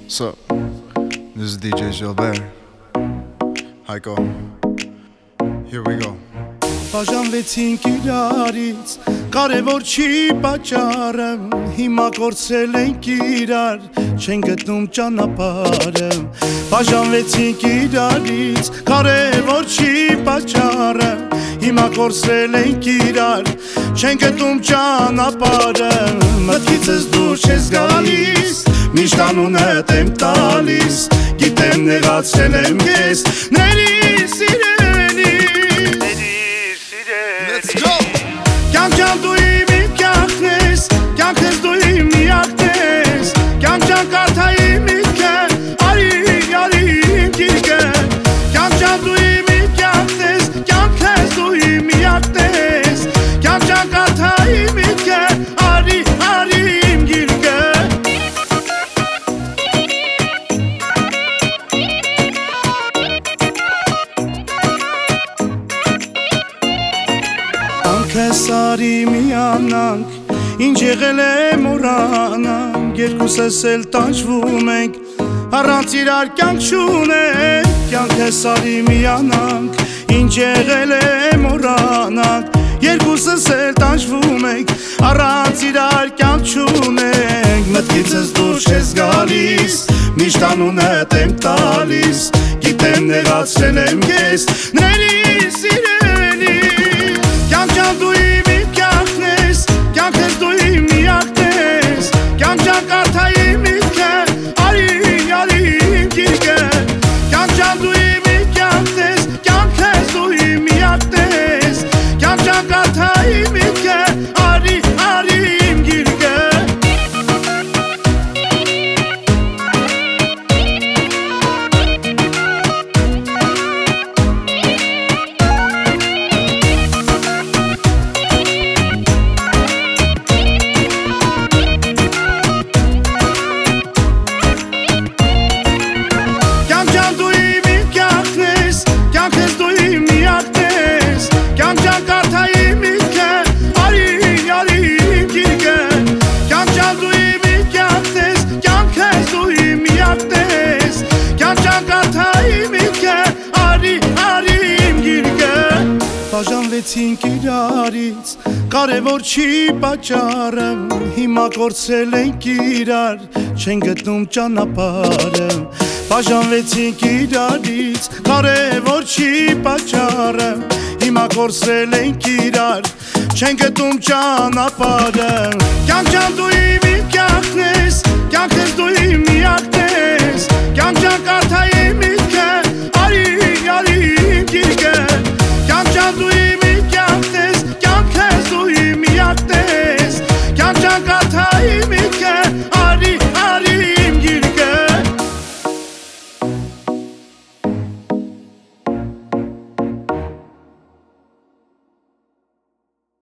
Sup? This is DJ Gilbert. Heiko. Here we go. Բաժանվեցինք իրարից, կարևոր չի պատճառը, հիմա կորցրել ենք իրար, չեն գտնում ճանապարհը։ Բաժանվեցինք իրարից, կարևոր չի պատճառը, հիմա կորցրել ենք իրար, չեն գտնում ճանապարհը։ Մտքիցս դուրս չես գալիս, միշտ անունդ եմ տալիս, գիտեմ նեղացրել եմ ես, ների սիրելի։ Let's go! Կյանք ջան դու իմ կյանքն ես, կյանքն ես դու իմ միակն ես, կյանք ջան կարդա իմ միտքը, արի իմ գիրկը, կյանք ջան դու իմ կյանքն ես, կյանքն ես դու իմ միակն ես, կյանք ջան կարդա իմ միտքը, արի իմ գիրկը։ Քեզ արի միանանք, ինչ եղել է մոռանանք, երկուսս էլ տանջվում ենք, առանց իրար կյանք չունենք, կյանքս արի միանանք, ինչ եղել է մոռանանք, երկուսս էլ տանջվում ենք, առանց իրար կյանք չունենք, մտքիցս դուրս չես գալիս, միշտ անունդ եմ տալիս, գիտեմ նեղացրել եմ ես, ների սիրելի։ Կյանք ջան դու իմ կյանքն ես, կյանքն ես դու իմ միակն ես, կյանք ջան կարդա իմ միտքը, արի իմ գիրկը, կյանք ջան դու իմ կյանքն ես, կյանքն ես դու իմ միակն ես, կյանք ջան կարդա իմ միտքը, արի իմ գիրկը։ Բաժանվեցինք իրարից, կարևոր չի պատճառը, հիմա կորցրել ենք իրար, չեն գտնում ճանապարհը։ Բաժանվեցինք իրարից, կարևոր չի պատճառը, հիմա կորցրել ենք իրար, չեն գտնում ճանապարհը։ Կյանք ջան դու